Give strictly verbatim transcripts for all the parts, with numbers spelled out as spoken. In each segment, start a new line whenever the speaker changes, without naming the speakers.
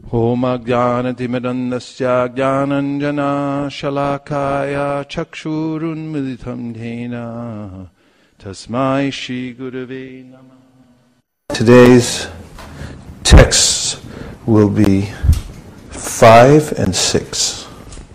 Om Ajnanatimidandasya Jnananjana Shalakaya Chakshurunmilitam Dhena Tasmai Shri Gurave Namah. Today's texts will be five and six.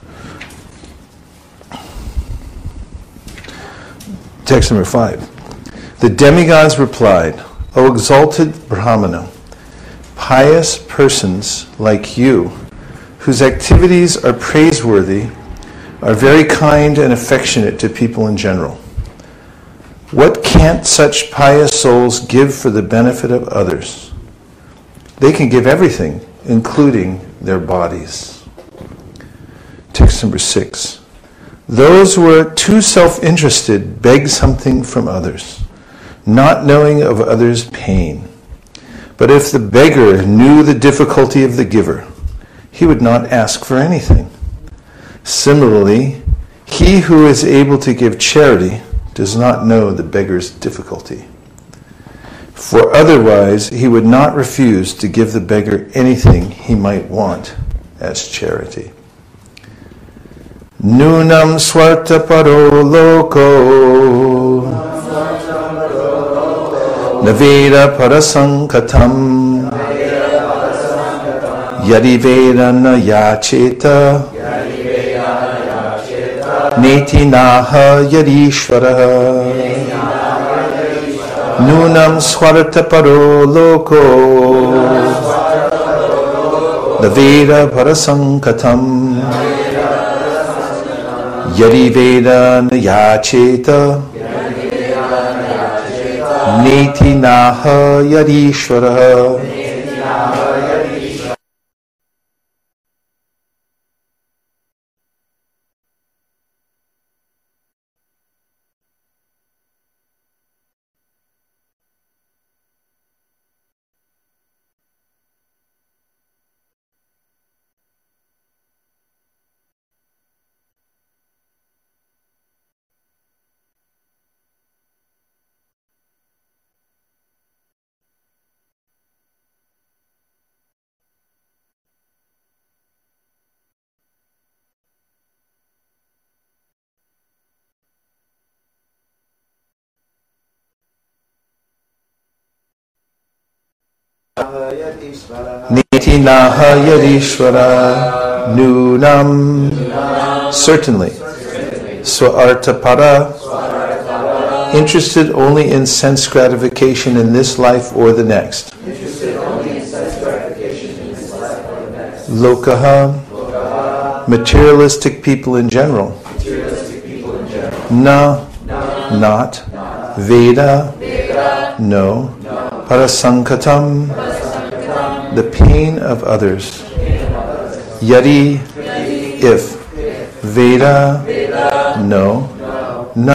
Text number five. The demigods replied, O exalted Brahmana, pious persons like you, whose activities are praiseworthy, are very kind and affectionate to people in general. What can't such pious souls give for the benefit of others? They can give everything, including their bodies. Text number six. Those who are too self-interested beg something from others, not knowing of others' pain. But if the beggar knew the difficulty of the giver, he would not ask for anything. Similarly, he who is able to give charity does not know the beggar's difficulty. For otherwise, he would not refuse to give the beggar anything he might want as charity. Nunam swarta paro loko Naveda parasankatam Yadi Vedana yacheta Neti naha yadishvara Nunam swarta paro loko Naveda parasankatam Yadi Vedana yacheta Neti naha yadishvara. Niti naha yadishvara nunam. Certainly. Swartapara, interested only in sense gratification in this life or the next. Lokaha, materialistic people in general. Na, not. Veda, no. Parasankatam, the pain of others. Yadi, if. Veda, no. Na.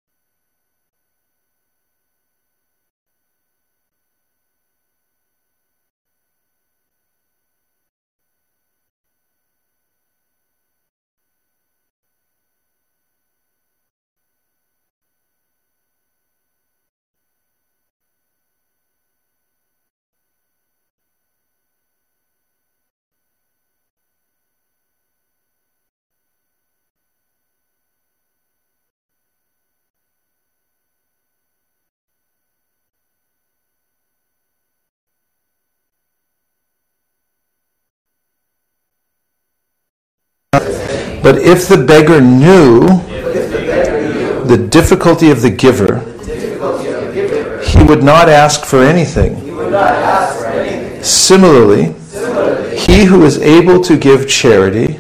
But if the beggar knew the difficulty of the giver, he would not ask for anything. Similarly, he who is able to give charity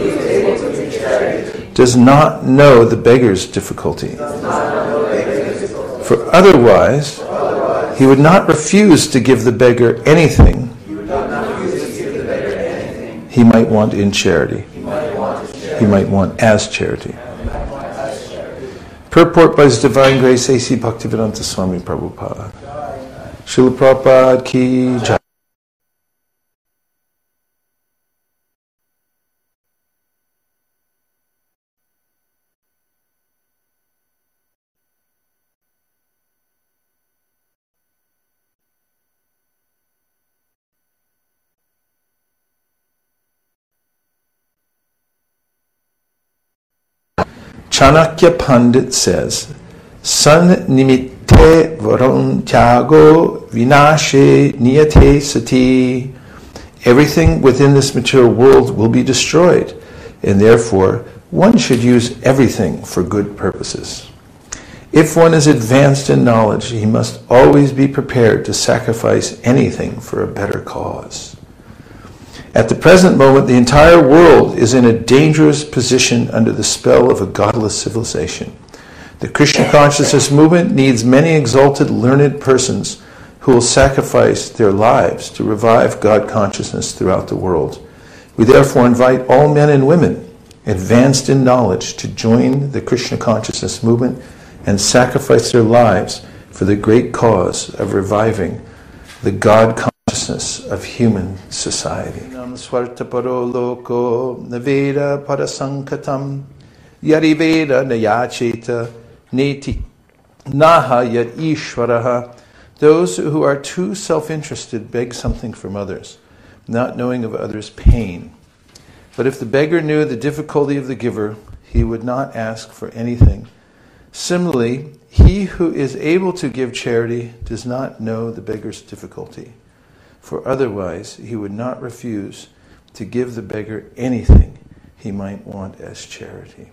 does not know the beggar's difficulty. For otherwise, he would not refuse to give the beggar anything he might want in charity. He might want as charity. Purport by His Divine Grace A C Bhaktivedanta Swami Prabhupada. Srila Prabhupada ki jai. Chanakya Pandit says, San nimitte varon tyago vinashe niyate sati. Everything within this material world will be destroyed, and therefore one should use everything for good purposes. If one is advanced in knowledge, he must always be prepared to sacrifice anything for a better cause. At the present moment, the entire world is in a dangerous position under the spell of a godless civilization. The Krishna consciousness movement needs many exalted, learned persons who will sacrifice their lives to revive God consciousness throughout the world. We therefore invite all men and women advanced in knowledge to join the Krishna consciousness movement and sacrifice their lives for the great cause of reviving the God consciousness of human society. Nam swartaparo loko naveda parasankatam yariveda nayacheta neti naha yad ishvaraha. Those who are too self-interested beg something from others, not knowing of others' pain. But if the beggar knew the difficulty of the giver, he would not ask for anything. Similarly, he who is able to give charity does not know the beggar's difficulty, for otherwise he would not refuse to give the beggar anything he might want as charity.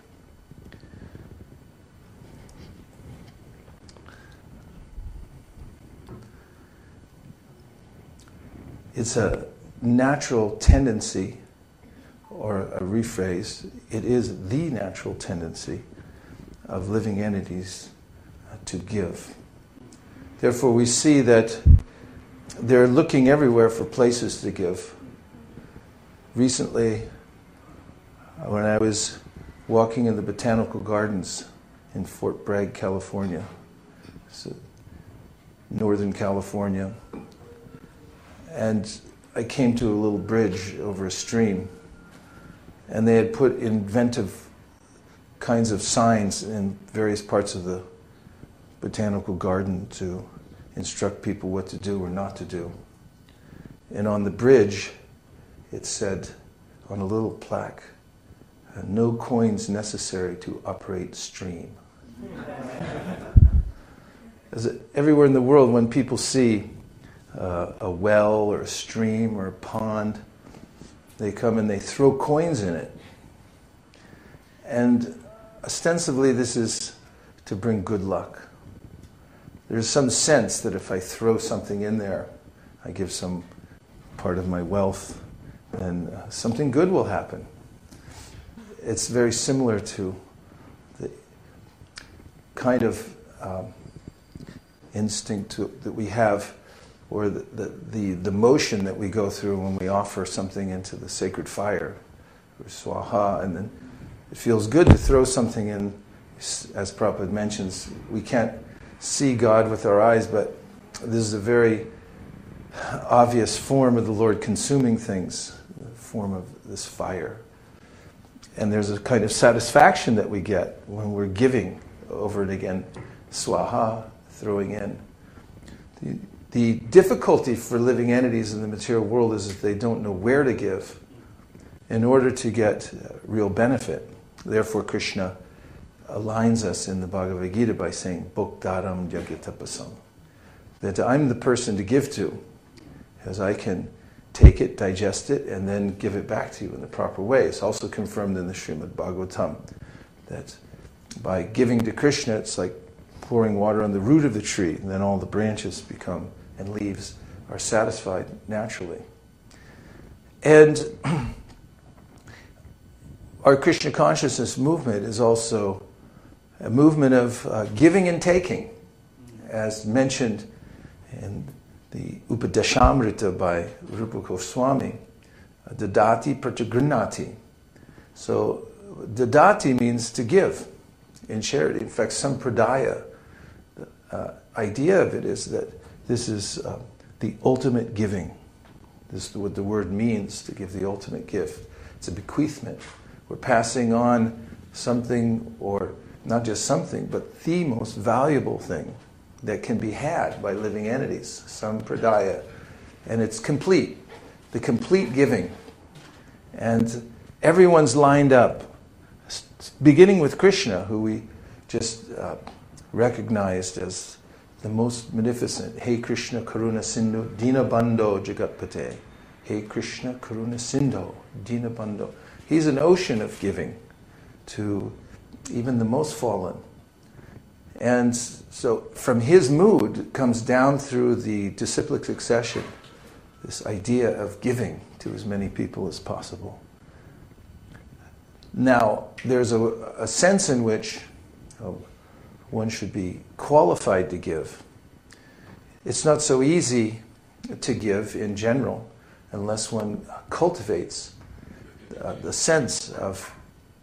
It's a natural tendency, or a rephrase, it is the natural tendency of living entities to give. Therefore, we see that they're looking everywhere for places to give. Recently, when I was walking in the botanical gardens in Fort Bragg, California, so Northern California, and I came to a little bridge over a stream, and they had put inventive kinds of signs in various parts of the botanical garden to instruct people what to do or not to do. And on the bridge, it said on a little plaque, no coins necessary to operate stream. As everywhere in the world, when people see uh, a well or a stream or a pond, they come and they throw coins in it. And ostensibly, this is to bring good luck. There's some sense that if I throw something in there, I give some part of my wealth, then something good will happen. It's very similar to the kind of um, instinct to, that we have, or the, the, the, the motion that we go through when we offer something into the sacred fire, or swaha, and then it feels good to throw something in. As Prabhupada mentions, we can't see God with our eyes, but this is a very obvious form of the Lord consuming things, the form of this fire. And there's a kind of satisfaction that we get when we're giving over and again, swaha, throwing in. The, the difficulty for living entities in the material world is that they don't know where to give in order to get real benefit. Therefore, Krishna aligns us in the Bhagavad Gita by saying, Bhoktaram Jagatapasam, that I'm the person to give to, as I can take it, digest it, and then give it back to you in the proper way. It's also confirmed in the Srimad Bhagavatam that by giving to Krishna, it's like pouring water on the root of the tree, and then all the branches become, and leaves are satisfied naturally. And our Krishna consciousness movement is also a movement of uh, giving and taking, as mentioned in the Upadeshamrita by Rupa Goswami, Dadati Pratagrinati. So, Dadati means to give in charity. In fact, Sampradaya, the uh, idea of it is that this is uh, the ultimate giving. This is what the word means, to give the ultimate gift. It's a bequeathment. We're passing on something, or not just something, but the most valuable thing that can be had by living entities, sampradaya. And it's complete, the complete giving. And everyone's lined up beginning with Krishna, who we just uh, recognized as the most magnificent. Hey Krishna Karuna Sindhu Dinabandho Jagatpate. Hey Krishna Karuna Sindhu Dinabandho. He's an ocean of giving to even the most fallen. And so from his mood comes down through the disciplic succession this idea of giving to as many people as possible. Now, there's a, a sense in which oh, one should be qualified to give. It's not so easy to give in general unless one cultivates uh, the sense of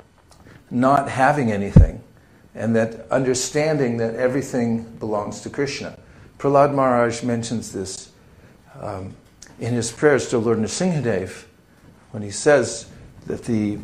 not having anything, and that understanding that everything belongs to Krishna. Prahlad Maharaj mentions this um, in his prayers to Lord Nrsimhadev, when he says that the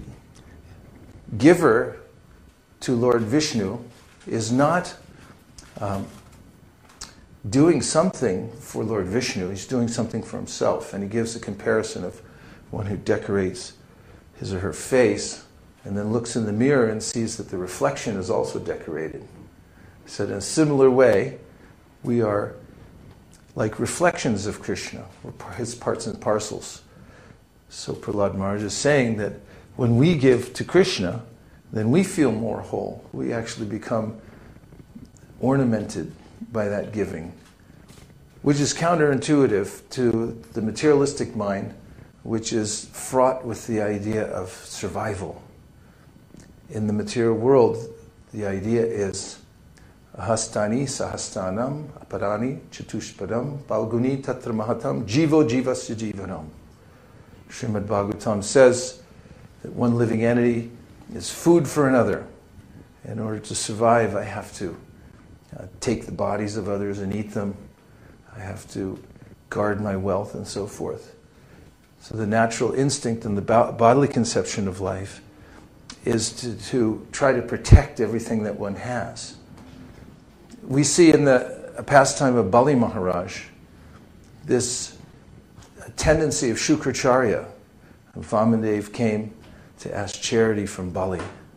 giver to Lord Vishnu is not um, doing something for Lord Vishnu, he's doing something for himself. And he gives a comparison of one who decorates his or her face and then looks in the mirror and sees that the reflection is also decorated. He said, in a similar way, we are like reflections of Krishna, we're his parts and parcels. So Prahlad Maharaj is saying that when we give to Krishna, then we feel more whole. We actually become ornamented by that giving, which is counterintuitive to the materialistic mind, which is fraught with the idea of survival. In the material world, the idea is Hastani sahastanam aparani chatushpadam palguni tatra mahatam jivo jivasya jivanam. Srimad Bhagavatam says that one living entity is food for another. In order to survive, I have to uh, take the bodies of others and eat them. I have to guard my wealth and so forth. So the natural instinct and the bodily conception of life is to, to try to protect everything that one has. We see in the pastime of Bali Maharaj this tendency of Shukracharya. Vamadev came to ask charity from Bali.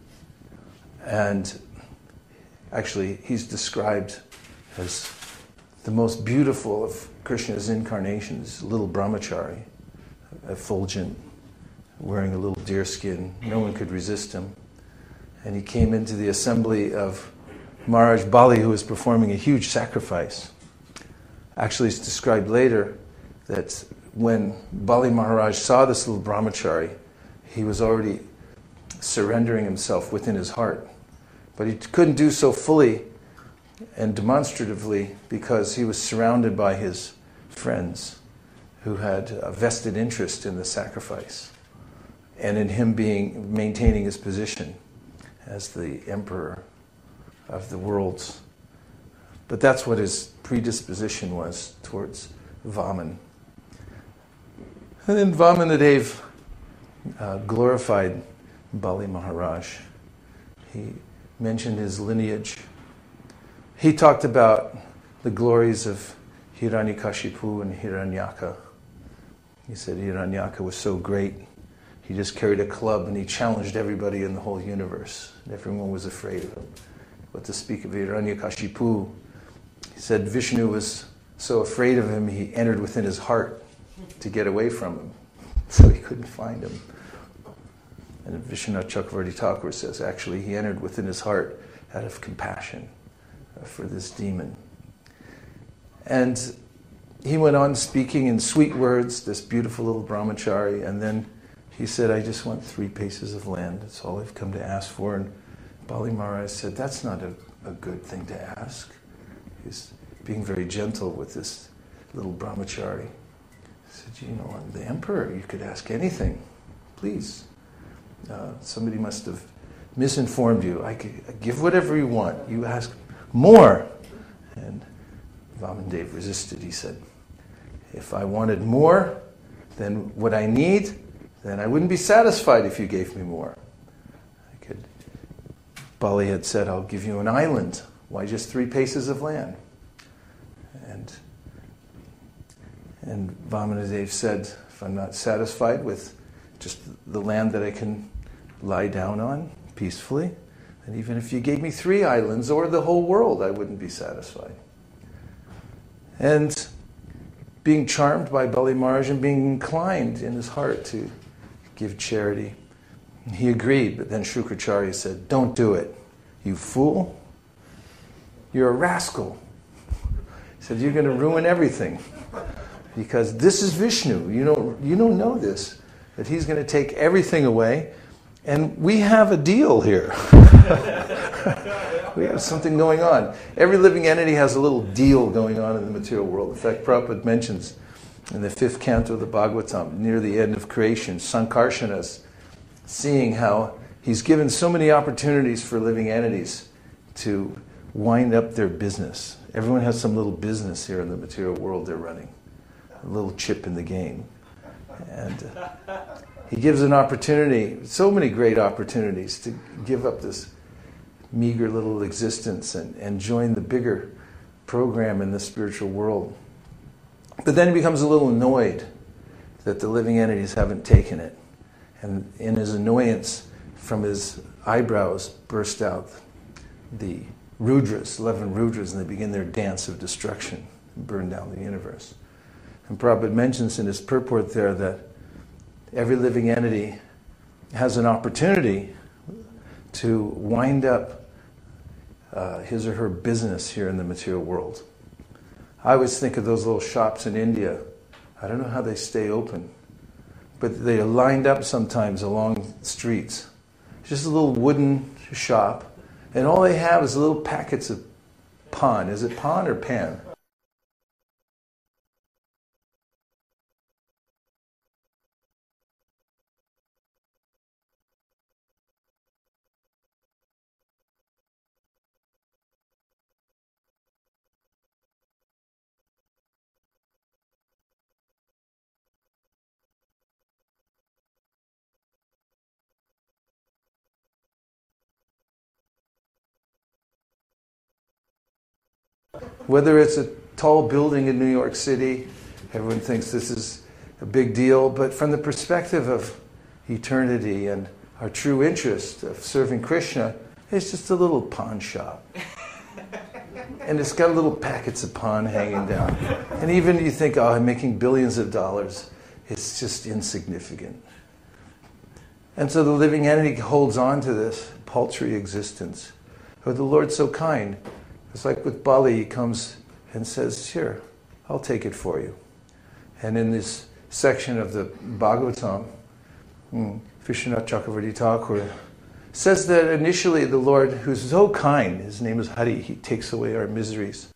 And actually, he's described as the most beautiful of Krishna's incarnations, little brahmachari, effulgent, wearing a little deerskin. No one could resist him. And he came into the assembly of Maharaj Bali, who was performing a huge sacrifice. Actually, it's described later that when Bali Maharaj saw this little brahmachari, he was already surrendering himself within his heart. But he couldn't do so fully and demonstratively because he was surrounded by his friends who had a vested interest in the sacrifice and in him being maintaining his position as the emperor of the worlds. But that's what his predisposition was towards Vaman. And then Vamanadev uh, glorified Bali Maharaj. He mentioned his lineage. He talked about the glories of Hiranyakashipu and Hiranyaka. He said Hiranyaka was so great, he just carried a club and he challenged everybody in the whole universe. And everyone was afraid of him. But to speak of Hiranyakashipu, he said Vishnu was so afraid of him, he entered within his heart to get away from him, so he couldn't find him. And Vishwanath Chakravarti Thakur says, actually, he entered within his heart out of compassion for this demon. And he went on speaking in sweet words, this beautiful little brahmachari, and then he said, I just want three paces of land. That's all I've come to ask for. And Bali Maharaj said, that's not a, a good thing to ask. He's being very gentle with this little brahmachari. He said, you know, the emperor, you could ask anything. Please. Uh, somebody must have misinformed you. I could give whatever you want. You ask more. And Vamadev resisted. He said, if I wanted more than what I need, then I wouldn't be satisfied if you gave me more. I could. Bali had said, I'll give you an island. Why just three paces of land? And, and Vamanadev said, if I'm not satisfied with just the land that I can lie down on, peacefully. And even if you gave me three islands or the whole world, I wouldn't be satisfied. And being charmed by Bali Maharaj and being inclined in his heart to give charity, he agreed, but then Shukracharya said, don't do it, you fool. You're a rascal. He said, you're going to ruin everything. Because this is Vishnu. You don't, you don't know this, that he's going to take everything away. And we have a deal here. We have something going on. Every living entity has a little deal going on in the material world. In fact, Prabhupada mentions in the fifth canto of the Bhagavatam, near the end of creation, Sankarsana's seeing how he's given so many opportunities for living entities to wind up their business. Everyone has some little business here in the material world they're running. A little chip in the game. And uh, he gives an opportunity, so many great opportunities to give up this meager little existence and, and join the bigger program in the spiritual world. But then he becomes a little annoyed that the living entities haven't taken it. And in his annoyance, from his eyebrows burst out the Rudras, eleven Rudras, and they begin their dance of destruction and burn down the universe. And Prabhupada mentions in his purport there that every living entity has an opportunity to wind up uh, his or her business here in the material world. I always think of those little shops in India. I don't know how they stay open, but they are lined up sometimes along streets. Just a little wooden shop, and all they have is little packets of pan. Is it pan or pan? Whether it's a tall building in New York City, everyone thinks this is a big deal, but from the perspective of eternity and our true interest of serving Krishna, it's just a little pawn shop. And it's got little packets of pawn hanging down. And even you think, oh, I'm making billions of dollars, it's just insignificant. And so the living entity holds on to this paltry existence. But the Lord's so kind. It's like with Bali, he comes and says, here, I'll take it for you. And in this section of the Bhagavatam, Vishwanath Chakravarti Thakur says that initially the Lord, who's so kind, his name is Hari, he takes away our miseries.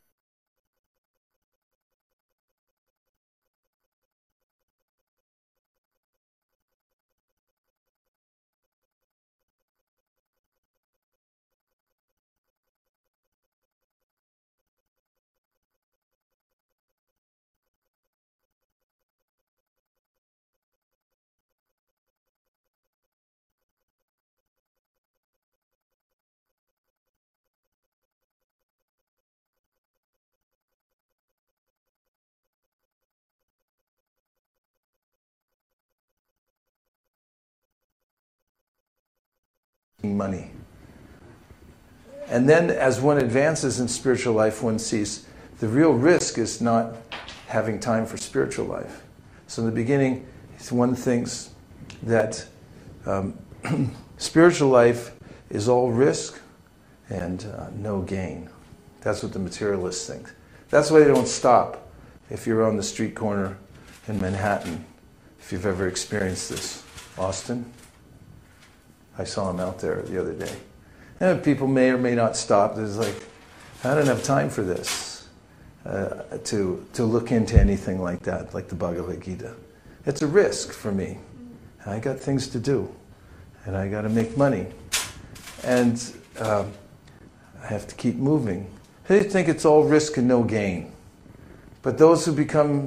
Money. And then as one advances in spiritual life, one sees the real risk is not having time for spiritual life. So in the beginning, one thinks that um, spiritual life is all risk and uh, no gain. That's what the materialists think. That's why they don't stop if you're on the street corner in Manhattan, if you've ever experienced this. Austin? I saw him out there the other day. And people may or may not stop. There's like, I don't have time for this, uh, to, to look into anything like that, like the Bhagavad Gita. It's a risk for me. I got things to do, and I got to make money. And um, I have to keep moving. They think it's all risk and no gain. But those who become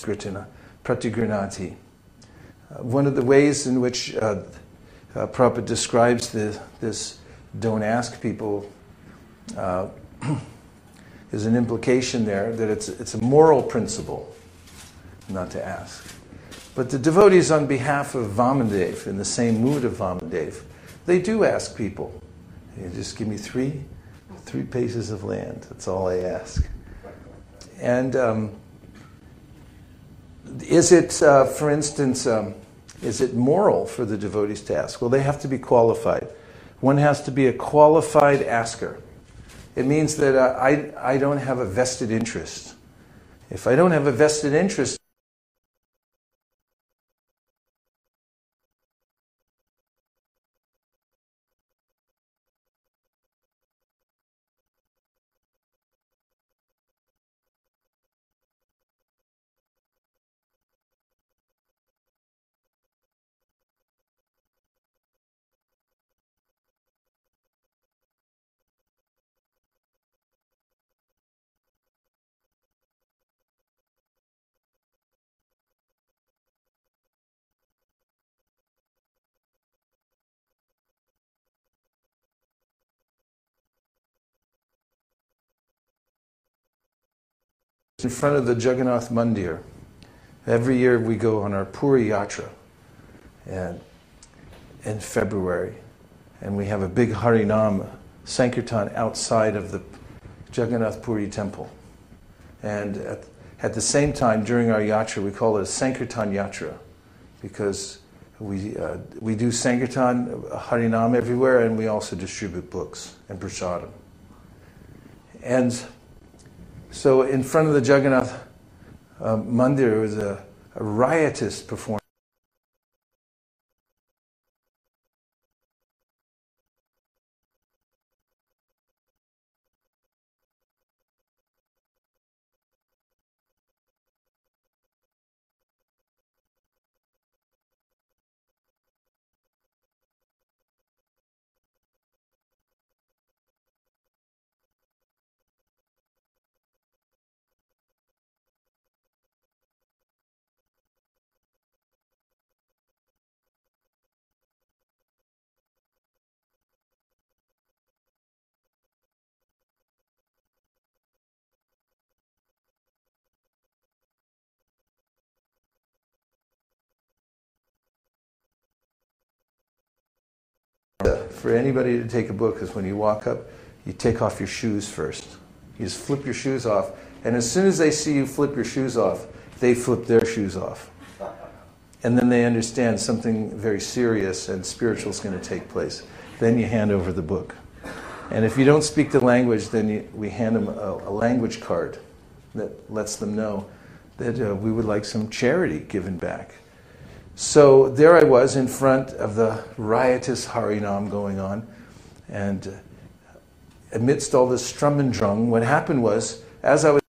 pratigranati. Uh, one of the ways in which uh, uh, Prabhupada describes the, this don't ask people uh, is an implication there that it's, it's a moral principle not to ask. But the devotees on behalf of Vamadev, in the same mood of Vamadev, they do ask people, you just give me three, three paces of land, that's all I ask. And um, is it, uh, for instance, um, is it moral for the devotees to ask? Well, they have to be qualified. One has to be a qualified asker. It means that uh, I, I don't have a vested interest. If I don't have a vested interest, in front of the Jagannath Mandir. Every year we go on our Puri Yatra and, in February, and we have a big Harinam Sankirtan outside of the Jagannath Puri temple. And at, at the same time, during our yatra, we call it a Sankirtan Yatra, because we, uh, we do Sankirtan, Harinam everywhere, and we also distribute books and prasadam. And so in front of the Jagannath uh, Mandir was a, a riotous performance. For anybody to take a book is when you walk up, you take off your shoes first. You just flip your shoes off, and as soon as they see you flip your shoes off, they flip their shoes off. And then they understand something very serious and spiritual is going to take place. Then you hand over the book. And if you don't speak the language, then you, we hand them a, a language card that lets them know that uh, we would like some charity given back. So there I was in front of the riotous Harinam going on, and uh, amidst all this strum and drung, what happened was, as I was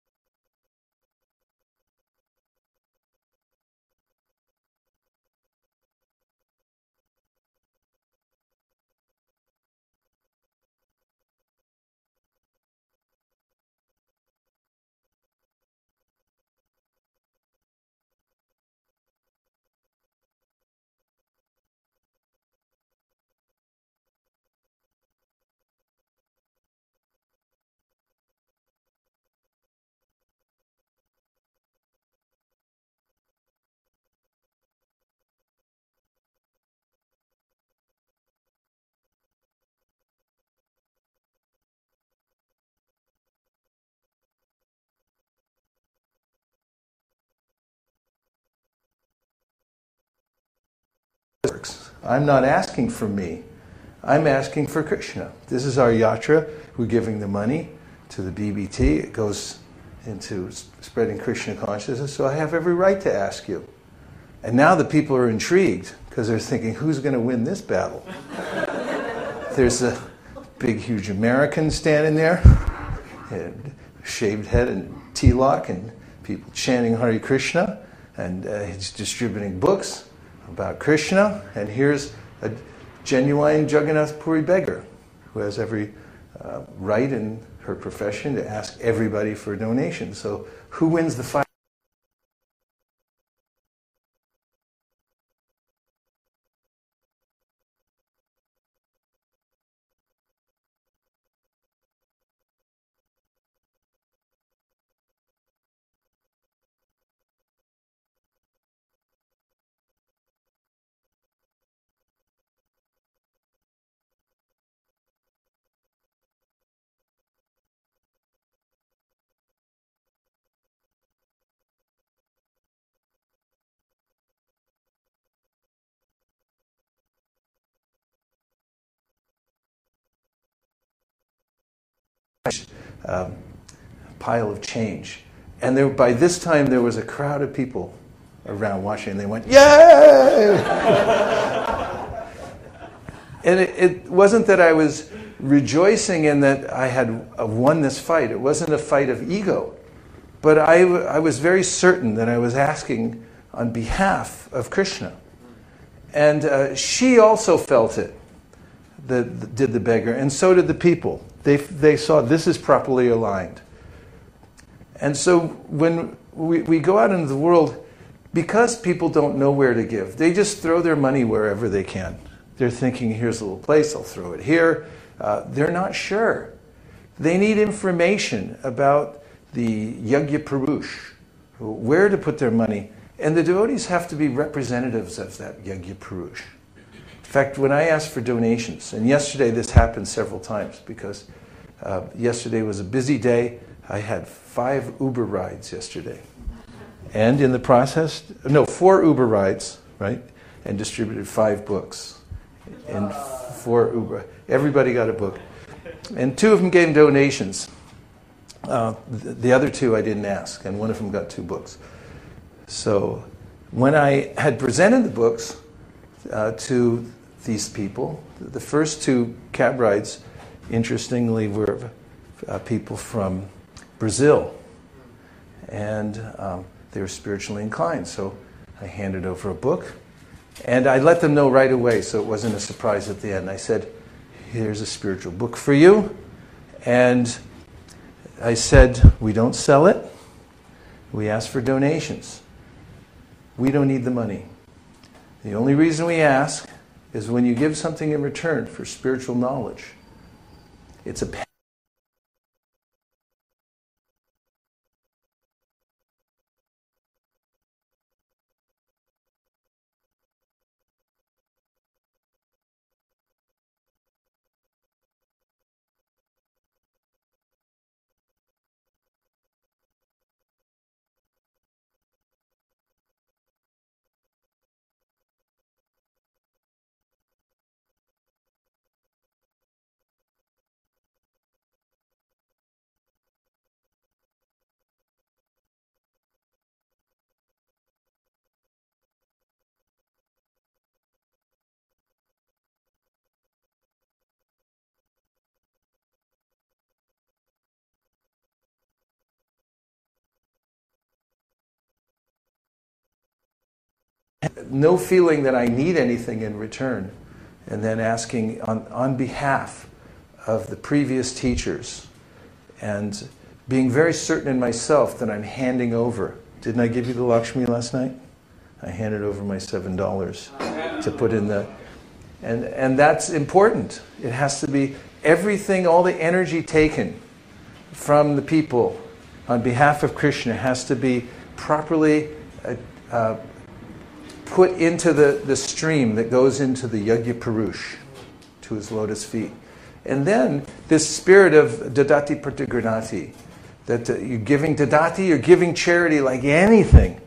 I'm not asking for me. I'm asking for Krishna. This is our yatra. We're giving the money to the B B T. It goes into spreading Krishna consciousness, so I have every right to ask you. And now the people are intrigued because they're thinking, who's going to win this battle? There's a big, huge American standing there, and shaved head and tilak, and people chanting Hare Krishna, and uh, he's distributing books about Krishna, and here's a genuine Jagannath Puri beggar who has every uh, right in her profession to ask everybody for a donation. So who wins the fight? um, pile of change. And there, by this time, there was a crowd of people around watching, and they went, "Yay!" And it, it wasn't that I was rejoicing in that I had won this fight. It wasn't a fight of ego. But I, I was very certain that I was asking on behalf of Krishna. And uh, she also felt it, the, the, did the beggar, and so did the people. They, they saw this is properly aligned. And so when we, we go out into the world, because people don't know where to give, they just throw their money wherever they can. They're thinking, here's a little place, I'll throw it here. Uh, they're not sure. They need information about the Yagya Purush, where to put their money. And the devotees have to be representatives of that Yagya Purush. In fact, when I asked for donations, and yesterday this happened several times because uh, yesterday was a busy day. I had five Uber rides yesterday. And in the process, no, four Uber rides, right? And distributed five books. And four Uber. Everybody got a book. And two of them gave donations. Uh, the, the other two I didn't ask, and one of them got two books. So when I had presented the books uh, to these people, the first two cab rides, interestingly, were uh, people from Brazil. And um, they were spiritually inclined. So I handed over a book. And I let them know right away, so it wasn't a surprise at the end. I said, here's a spiritual book for you. And I said, we don't sell it. We ask for donations. We don't need the money. The only reason we ask is when you give something in return for spiritual knowledge, it's a no feeling that I need anything in return, and then asking on, on behalf of the previous teachers, and being very certain in myself that I'm handing over. Didn't I give you the Lakshmi last night? I handed over my seven dollars to put in the... And, and that's important. It has to be everything, all the energy taken from the people on behalf of Krishna has to be properly uh, uh, put into the, the stream that goes into the Yagya Purush, to his lotus feet. And then this spirit of dadati pratigranati, that uh, you're giving dadati, you're giving charity like anything.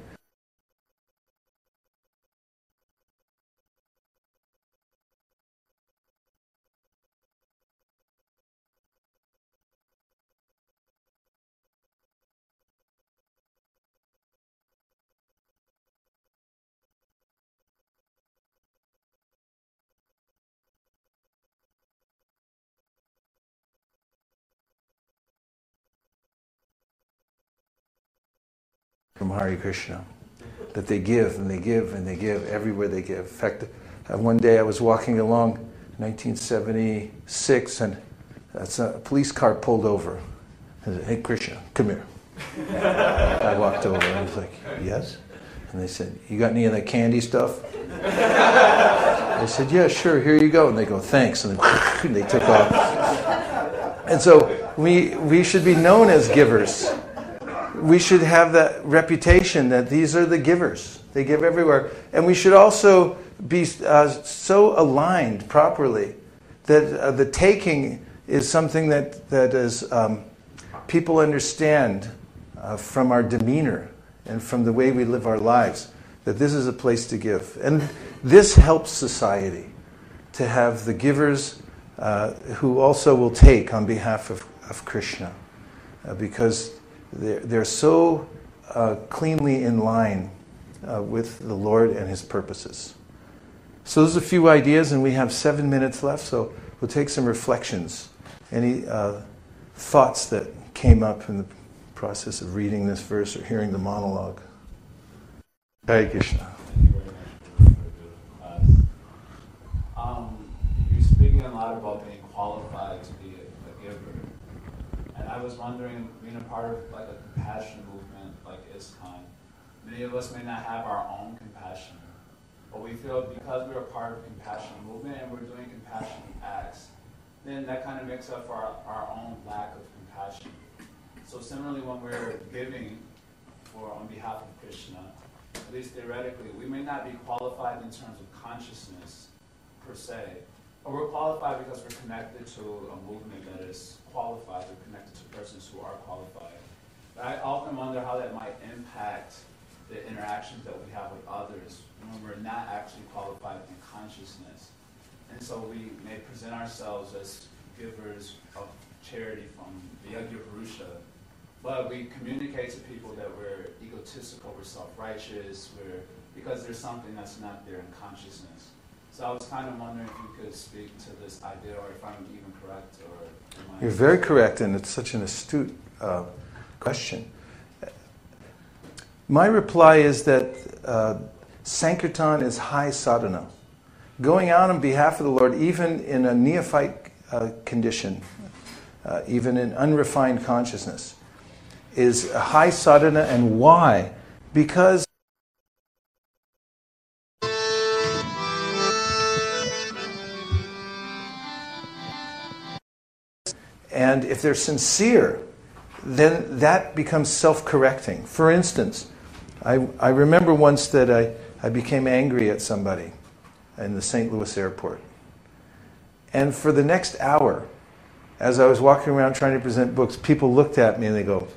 From Hare Krishna, that they give and they give and they give everywhere they give. In fact, uh, one day I was walking along, nineteen seventy-six, and a police car pulled over. I said, "Hey Krishna, come here." I walked over and I was like, "Yes?" And they said, "You got any of that candy stuff?" I said, "Yeah, sure, here you go." And they go, "Thanks." And then they took off. And so we we should be known as givers. We should have that reputation that these are the givers. They give everywhere. And we should also be uh, so aligned properly that uh, the taking is something that, that is um, people understand uh, from our demeanor and from the way we live our lives, that this is a place to give. And this helps society to have the givers uh, who also will take on behalf of, of Krishna, uh, because they're, they're so uh, cleanly in line uh, with the Lord and His purposes. So those are a few ideas, and we have seven minutes left, so we'll take some reflections. Any uh, thoughts that came up in the process of reading this verse or hearing the monologue? Hare Krishna.
Thank you very much for the class. Um, you're speaking a lot about being qualified to be a, a giver. And I was wondering, being a part of like a compassion movement like ISKCON, many of us may not have our own compassion. But we feel because we're a part of the compassion movement and we're doing compassion acts, then that kind of makes up for our, our own lack of compassion. So similarly, when we're giving for on behalf of Krishna, at least theoretically, we may not be qualified in terms of consciousness per se, but we're qualified because we're connected to a movement that is qualified. We're connected to persons who are qualified. But I often wonder how that might impact the interactions that we have with others when we're not actually qualified in consciousness. And so we may present ourselves as givers of charity from the Yajna Purusha, but we communicate to people that we're egotistical, we're self-righteous, we're, because there's something that's not there in consciousness. So I was kind of wondering if you could speak to this idea, or if I'm even correct, or am I...
You're very correct, and it's such an astute uh, question. My reply is that uh, Sankirtan is high sadhana. Going out on behalf of the Lord, even in a neophyte uh, condition, uh, even in unrefined consciousness, is a high sadhana. And why? Because and if they're sincere, then that becomes self-correcting. For instance, I, I remember once that I, I became angry at somebody in the Saint Louis airport. And for the next hour, as I was walking around trying to present books, people looked at me and they go,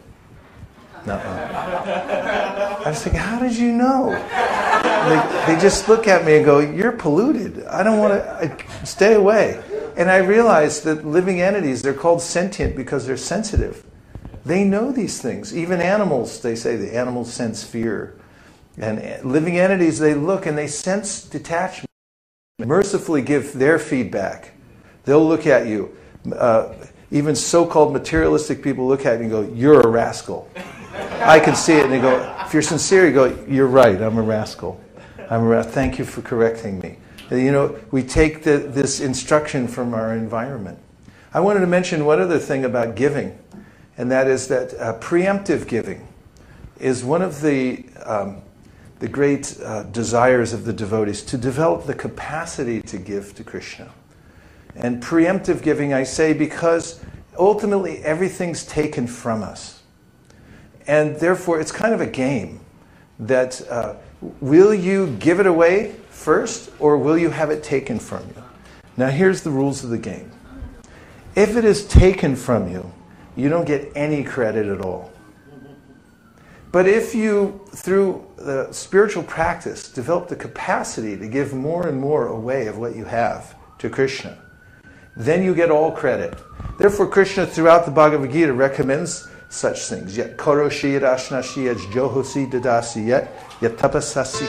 "Nuh-uh." I was thinking, how did you know? They, they just look at me and go, "You're polluted. I don't want to, stay away." And I realized that living entities, they're called sentient because they're sensitive. They know these things. Even animals, they say the animals sense fear. And living entities, they look and they sense detachment. Mercifully give their feedback. They'll look at you. Uh, even so-called materialistic people look at you and go, "You're a rascal." I can see it, and they go, if you're sincere, you go, "You're right, I'm a rascal. I'm a ra- Thank you for correcting me." And, you know, we take the, this instruction from our environment. I wanted to mention one other thing about giving, and that is that uh, preemptive giving is one of the um, the great uh, desires of the devotees, to develop the capacity to give to Krishna. And preemptive giving, I say, because ultimately everything's taken from us. And therefore it's kind of a game that uh, will you give it away first, or will you have it taken from you? Now here's the rules of the game. If it is taken from you, you don't get any credit at all. But if you, through the spiritual practice, develop the capacity to give more and more away of what you have to Krishna, then you get all credit. Therefore, Krishna, throughout the Bhagavad Gita, recommends such things. Yet karoshi yat ashnashi yat johosi dadasi yat yat tapasasi.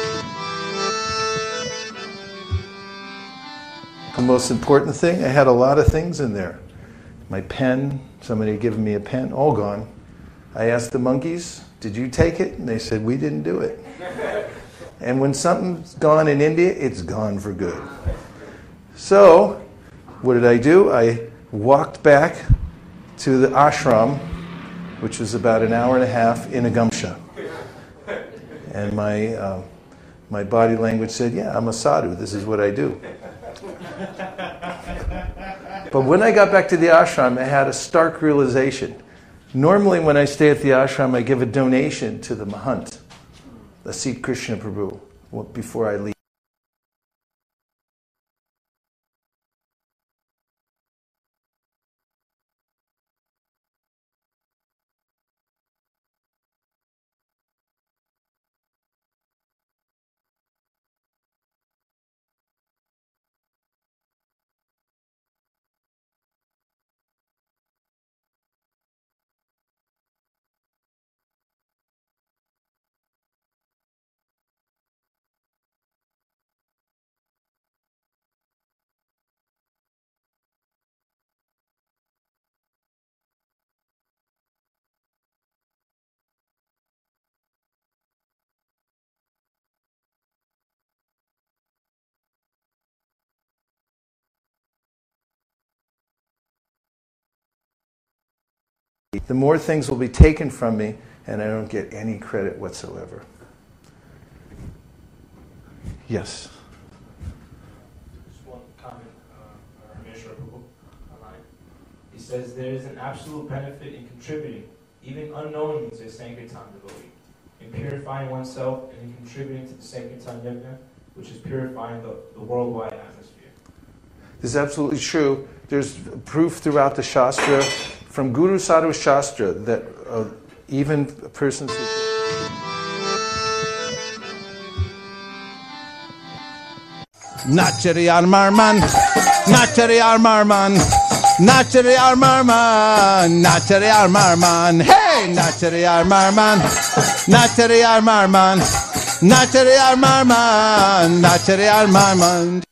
The most important thing, I had a lot of things in there. My pen, somebody had given me a pen, all gone. I asked the monkeys, "Did you take it?" And they said, "We didn't do it." And when something's gone in India, it's gone for good. So, what did I do? I walked back to the ashram, which was about an hour and a half in a gamsha. And my, uh, my body language said, "Yeah, I'm a sadhu. This is what I do." But when I got back to the ashram, I had a stark realization. Normally when I stay at the ashram, I give a donation to the Mahant, the Asit Krishna Prabhu, before I leave. the more things will be taken from me, and I don't get any credit whatsoever. Yes?
Just one comment, uh, Ramesh Prabhu, online. He says there is an absolute benefit in contributing, even unknowingly, to the Sankirtan devotee, in purifying oneself and in contributing to the Sankirtan Yajna, which is purifying the, the worldwide atmosphere.
This is absolutely true. There's proof throughout the Shastra, from Guru Sadhu Shastra, that uh, even persons who...
Nachari Armarman, Nachari Armarman, Nachari Armarman, Nachari Armarman, hey, Nachari Armarman, Nachari Armarman, Nachari Armarman, Nachari Armarman.